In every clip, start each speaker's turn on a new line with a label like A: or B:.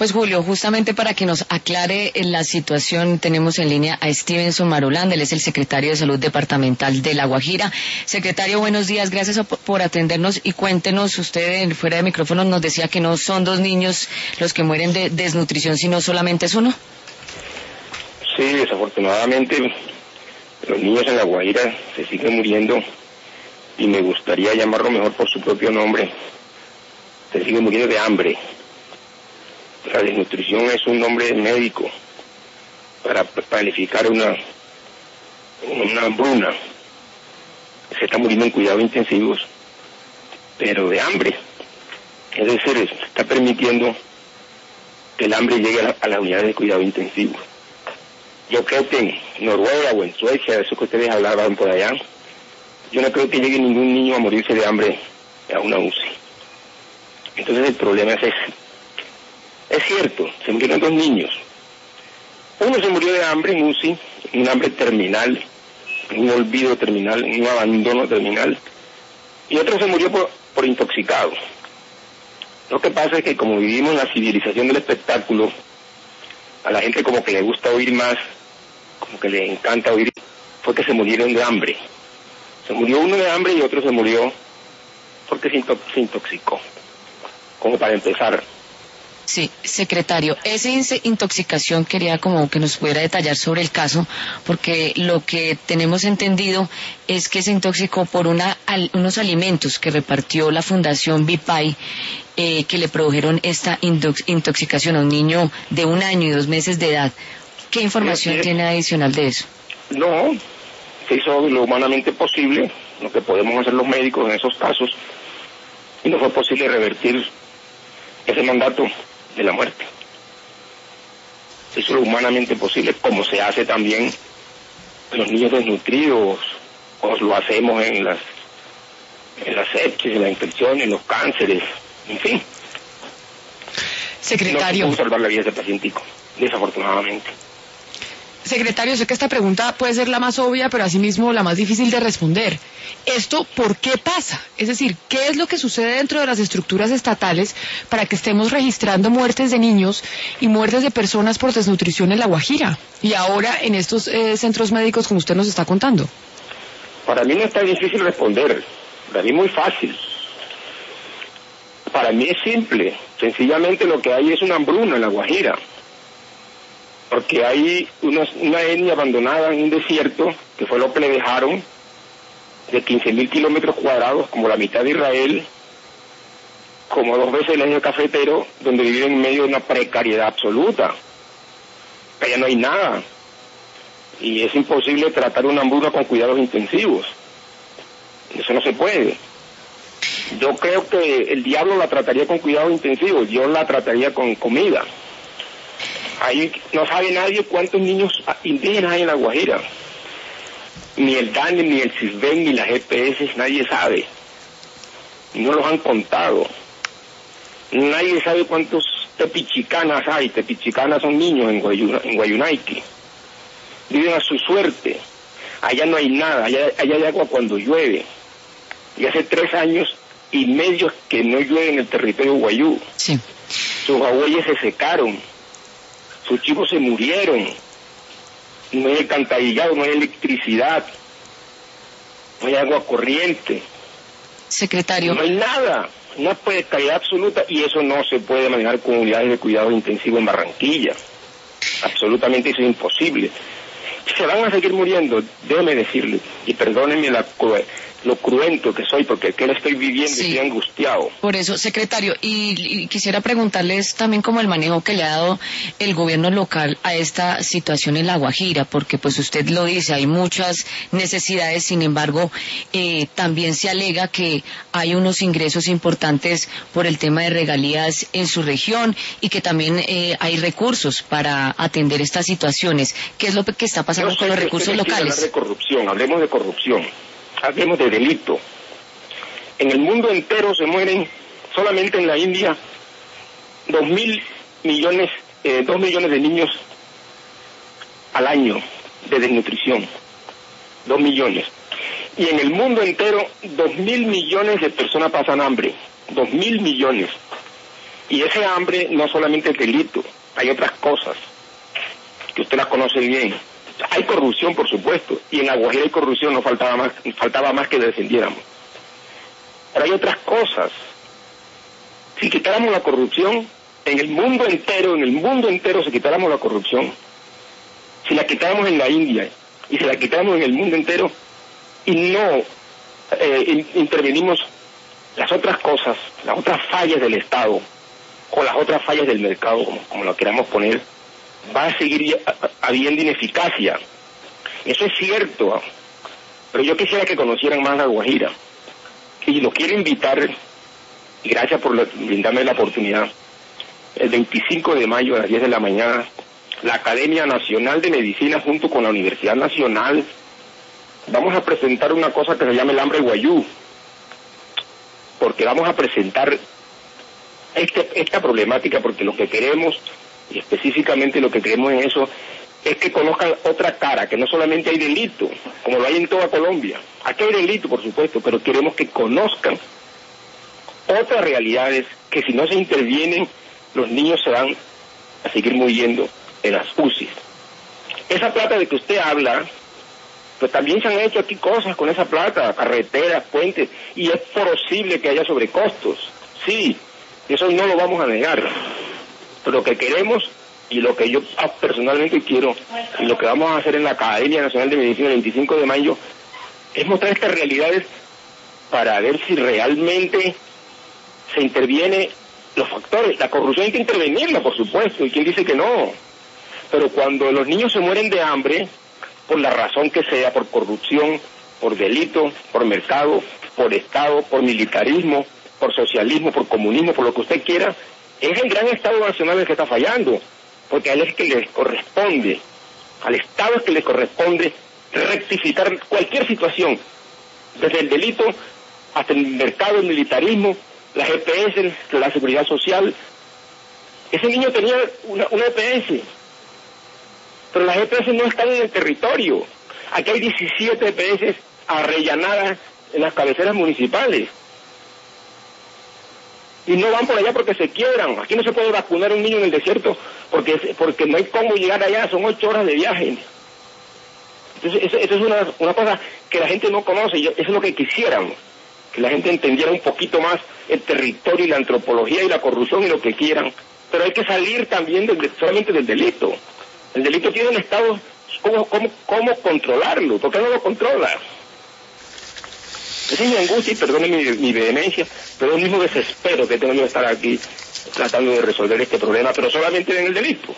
A: Pues Julio, justamente para que nos aclare la situación, tenemos en línea a Stevenson Marulanda, él es el secretario de Salud Departamental de La Guajira. Secretario, buenos días, gracias por atendernos y cuéntenos, usted fuera de micrófono nos decía que no son 2 niños los que mueren de desnutrición, sino solamente es uno.
B: Sí, desafortunadamente los niños en La Guajira se siguen muriendo y me gustaría llamarlo mejor por su propio nombre. Se siguen muriendo de hambre. La desnutrición es un nombre médico para calificar una hambruna. Se está muriendo en cuidados intensivos, pero de hambre. Es decir, se está permitiendo que el hambre llegue a las unidades de cuidado intensivo. Yo creo que en Noruega o en Suecia, de eso que ustedes hablaban por allá, yo no creo que llegue ningún niño a morirse de hambre a una UCI. Entonces el problema es ese. Es cierto, se murieron 2 niños. Uno se murió de hambre en UCI, un hambre terminal, un olvido terminal, un abandono terminal, y otro se murió por intoxicado. Lo que pasa es que como vivimos en la civilización del espectáculo, a la gente como que le gusta oír más, como que le encanta oír, fue que se murieron de hambre. Se murió uno de hambre y otro se murió porque se intoxicó. Como para empezar.
A: Sí, secretario, esa intoxicación quería como que nos pudiera detallar sobre el caso, porque lo que tenemos entendido es que se intoxicó por unos alimentos que repartió la Fundación Vipay, que le produjeron esta intoxicación a un niño de 1 año y 2 meses de edad. ¿Qué información tiene adicional de eso?
B: No, se hizo lo humanamente posible, lo que podemos hacer los médicos en esos casos, y no fue posible revertir ese mandato de la muerte. Se hizo lo humanamente posible, como se hace también en los niños desnutridos, o lo hacemos en las sepsis, en las infecciones, en los cánceres, en fin.
A: Secretario.
B: No se pudo salvar la vida de ese pacientico, desafortunadamente.
C: Secretario, sé que esta pregunta puede ser la más obvia, pero asimismo la más difícil de responder. ¿Esto por qué pasa? Es decir, ¿qué es lo que sucede dentro de las estructuras estatales para que estemos registrando muertes de niños y muertes de personas por desnutrición en La Guajira? Y ahora en estos centros médicos, como usted nos está contando.
B: Para mí no es tan difícil responder, para mí es muy fácil. Para mí es simple, sencillamente lo que hay es una hambruna en La Guajira. Porque hay una etnia abandonada en un desierto, que fue lo que le dejaron, de 15.000 kilómetros cuadrados, como la mitad de Israel, como 2 veces el eje cafetero, donde viven en medio de una precariedad absoluta. Allá no hay nada. Y es imposible tratar una hambruna con cuidados intensivos. Eso no se puede. Yo creo que el diablo la trataría con cuidados intensivos, Dios la trataría con comida. Ahí no sabe nadie cuántos niños indígenas hay en La Guajira. Ni el DANE, ni el CISBEN, ni las GPS, nadie sabe. No los han contado. Nadie sabe cuántos tepichicanas hay. Tepichicanas son niños en Guayunaiki. Viven a su suerte. Allá no hay nada. Allá hay agua cuando llueve. Y hace 3 años y medio que no llueve en el territorio guayú.
A: Sí.
B: Sus abuelos se secaron. Sus chicos se murieron. No hay alcantarillado, no hay electricidad, no hay agua corriente.
A: Secretario.
B: No hay nada, una precariedad absoluta, y eso no se puede manejar con unidades de cuidado intensivo en Barranquilla. Absolutamente eso es imposible. Se van a seguir muriendo, déjeme decirle, y perdónenme lo cruento que soy, porque aquí lo estoy viviendo y estoy angustiado.
A: Por eso, secretario, y quisiera preguntarles también como el manejo que le ha dado el gobierno local a esta situación en La Guajira, porque pues usted lo dice, hay muchas necesidades, sin embargo, también se alega que hay unos ingresos importantes por el tema de regalías en su región y que también hay recursos para atender estas situaciones. ¿Qué es lo que está pasando con los recursos locales?
B: Hablar de corrupción, hablemos de corrupción. Hablemos de delito. En el mundo entero se mueren, solamente en la India, 2 millones de niños al año de desnutrición. 2 millones. Y en el mundo entero, 2.000 millones de personas pasan hambre. 2.000 millones. Y ese hambre no solamente es delito, hay otras cosas que usted las conoce bien. Hay corrupción, por supuesto, y en La Guajira hay corrupción, no faltaba más que defendiéramos. Pero hay otras cosas. Si quitáramos la corrupción, en el mundo entero si quitáramos la corrupción, si la quitáramos en la India y si la quitáramos en el mundo entero y no intervenimos las otras cosas, las otras fallas del Estado o las otras fallas del mercado, como lo queramos poner, va a seguir habiendo ineficacia. Eso es cierto, pero yo quisiera que conocieran más La Guajira y lo quiero invitar, y gracias por brindarme la oportunidad. El 25 de mayo a las 10 de la mañana, la Academia Nacional de Medicina junto con la Universidad Nacional vamos a presentar una cosa que se llama el hambre guayú, porque vamos a presentar esta problemática, porque lo que queremos, y específicamente lo que queremos en eso, es que conozcan otra cara, que no solamente hay delito, como lo hay en toda Colombia. Aquí hay delito, por supuesto, pero queremos que conozcan otras realidades, que si no se intervienen, los niños se van a seguir muriendo en las UCI. Esa plata de que usted habla, pues también se han hecho aquí cosas con esa plata, carreteras, puentes, y es posible que haya sobrecostos, sí, eso no lo vamos a negar, pero lo que queremos y lo que yo personalmente quiero y lo que vamos a hacer en la Academia Nacional de Medicina el 25 de mayo es mostrar estas realidades para ver si realmente se interviene los factores. La corrupción hay que intervenirla, por supuesto, y quién dice que no, pero cuando los niños se mueren de hambre, por la razón que sea, por corrupción, por delito, por mercado, por Estado, por militarismo, por socialismo, por comunismo, por lo que usted quiera, es el gran Estado nacional el que está fallando, porque a él es que les corresponde, al Estado es que le corresponde rectificar cualquier situación, desde el delito hasta el mercado, el militarismo, las EPS, la seguridad social. Ese niño tenía una EPS, pero las EPS no están en el territorio. Aquí hay 17 EPS arrellanadas en las cabeceras municipales. Y no van por allá porque se quiebran. Aquí no se puede vacunar a un niño en el desierto porque no hay cómo llegar allá, son 8 horas de viaje. Entonces, eso es una cosa que la gente no conoce, eso es lo que quisiéramos, que la gente entendiera un poquito más el territorio y la antropología y la corrupción y lo que quieran, pero hay que salir también solamente del delito. El delito tiene un Estado, ¿cómo controlarlo? ¿Por qué no lo controla? Esa es mi angustia y perdone mi vehemencia, pero es el mismo desespero que tengo yo de estar aquí tratando de resolver este problema, pero solamente en el delito.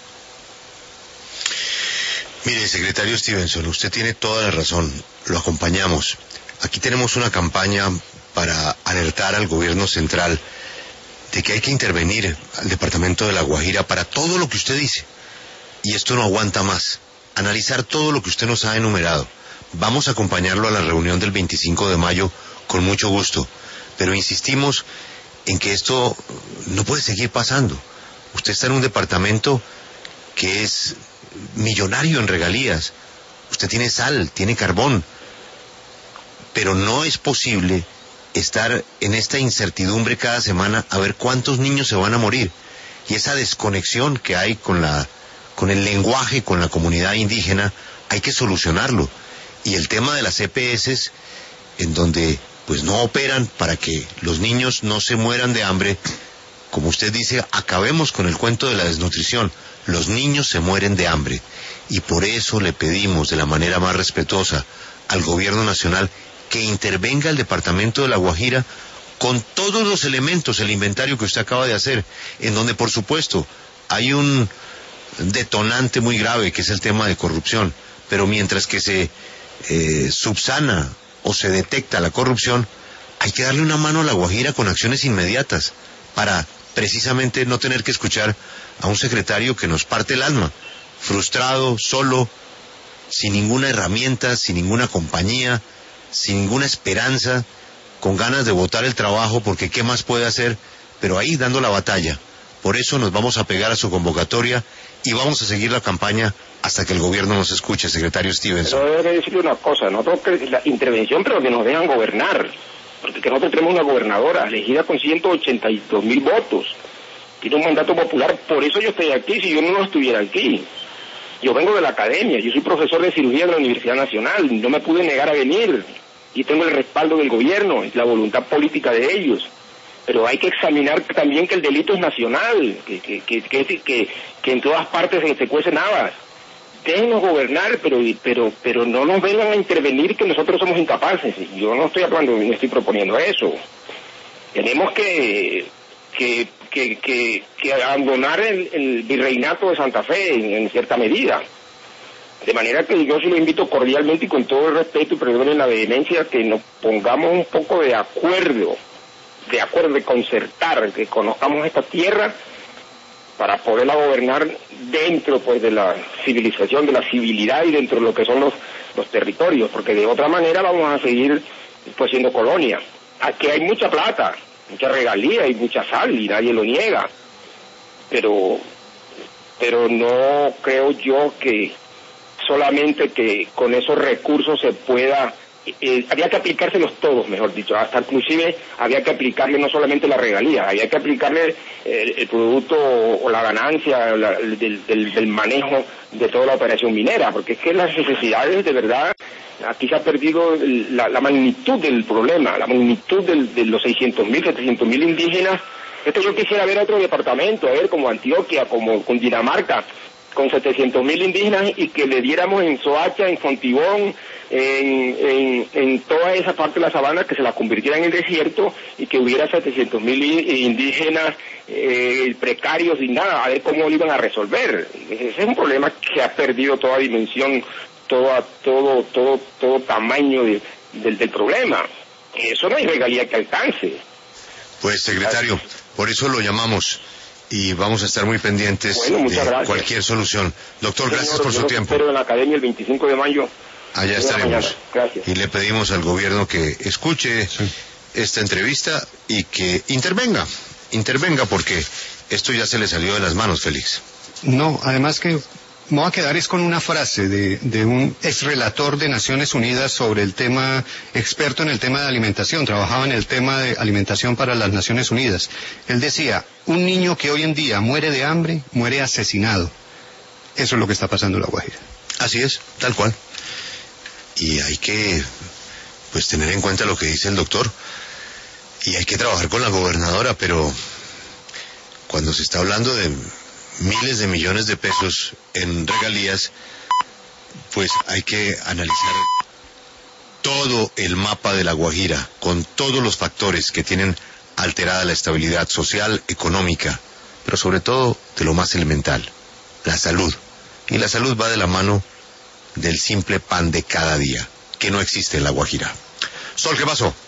D: Mire, secretario Stevenson, usted tiene toda la razón, lo acompañamos. Aquí tenemos una campaña para alertar al gobierno central de que hay que intervenir al departamento de La Guajira para todo lo que usted dice. Y esto no aguanta más. Analizar todo lo que usted nos ha enumerado. Vamos a acompañarlo a la reunión del 25 de mayo con mucho gusto, pero insistimos en que esto no puede seguir pasando. Usted está en un departamento que es millonario en regalías. Usted tiene sal, tiene carbón, pero no es posible estar en esta incertidumbre cada semana a ver cuántos niños se van a morir. Y esa desconexión que hay con el lenguaje, con la comunidad indígena, hay que solucionarlo. Y el tema de las EPS, en donde pues no operan para que los niños no se mueran de hambre, como usted dice, acabemos con el cuento de la desnutrición. Los niños se mueren de hambre. Y por eso le pedimos de la manera más respetuosa al gobierno nacional que intervenga el departamento de La Guajira con todos los elementos, el inventario que usted acaba de hacer, en donde por supuesto hay un detonante muy grave que es el tema de corrupción, pero mientras que se subsana o se detecta la corrupción, hay que darle una mano a La Guajira con acciones inmediatas para precisamente no tener que escuchar a un secretario que nos parte el alma, frustrado, solo, sin ninguna herramienta, sin ninguna compañía, sin ninguna esperanza, con ganas de botar el trabajo porque qué más puede hacer, pero ahí dando la batalla. Por eso nos vamos a pegar a su convocatoria y vamos a seguir la campaña hasta que el gobierno nos escuche, secretario Stevenson.
B: Pero debe decirle una cosa, nosotros la intervención, pero que nos dejan gobernar, porque nosotros tenemos una gobernadora elegida con 182.000 votos, tiene un mandato popular, por eso yo estoy aquí, si yo no estuviera aquí. Yo vengo de la academia, yo soy profesor de cirugía de la Universidad Nacional, no me pude negar a venir, y tengo el respaldo del gobierno, la voluntad política de ellos. Pero hay que examinar también que el delito es nacional, que en todas partes se cuecen habas. Déjenos gobernar, pero no nos vengan a intervenir que nosotros somos incapaces. Yo no estoy hablando, no estoy proponiendo eso. Tenemos que abandonar el virreinato de Santa Fe en cierta medida. De manera que yo sí lo invito cordialmente y con todo el respeto y perdonen la vehemencia, que nos pongamos un poco de acuerdo, de concertar, que conozcamos esta tierra para poderla gobernar dentro pues de la civilización, de la civilidad y dentro de lo que son los territorios, porque de otra manera vamos a seguir pues siendo colonia. Aquí hay mucha plata, mucha regalía y mucha sal y nadie lo niega, pero no creo yo que solamente que con esos recursos se pueda, había que aplicárselos todos, mejor dicho, hasta inclusive había que aplicarle no solamente la regalía, había que aplicarle el producto o la ganancia del manejo de toda la operación minera, porque es que las necesidades de verdad, aquí se ha perdido la magnitud del problema, la magnitud de los 600.000, 700.000 indígenas. Yo quisiera ver otro departamento, a ver, como Antioquia, como Cundinamarca, con 700.000 indígenas, y que le diéramos en Soacha, en Fontibón, en toda esa parte de la sabana, que se la convirtiera en desierto y que hubiera 700.000 indígenas precarios y nada, a ver cómo lo iban a resolver. Ese es un problema que ha perdido toda dimensión, todo tamaño del problema. Eso no hay regalía que alcance.
D: Pues, secretario, por eso lo llamamos. Y vamos a estar muy pendientes de cualquier solución. Doctor, gracias por su tiempo.
B: Espero en la academia el 25 de mayo.
D: Allá estaremos.
B: Gracias.
D: Y le pedimos al gobierno que escuche esta entrevista y que intervenga porque esto ya se le salió de las manos, Félix.
E: No, además que me voy a quedar es con una frase de un exrelator de Naciones Unidas sobre el tema, experto en el tema de alimentación, trabajaba en el tema de alimentación para las Naciones Unidas. Él decía, un niño que hoy en día muere de hambre, muere asesinado. Eso es lo que está pasando en La Guajira.
D: Así es, tal cual. Y hay que, pues, tener en cuenta lo que dice el doctor, y hay que trabajar con la gobernadora, pero cuando se está hablando de miles de millones de pesos en regalías, pues hay que analizar todo el mapa de La Guajira, con todos los factores que tienen alterada la estabilidad social, económica, pero sobre todo de lo más elemental, la salud. Y la salud va de la mano del simple pan de cada día, que no existe en La Guajira. Sol, ¿qué pasó?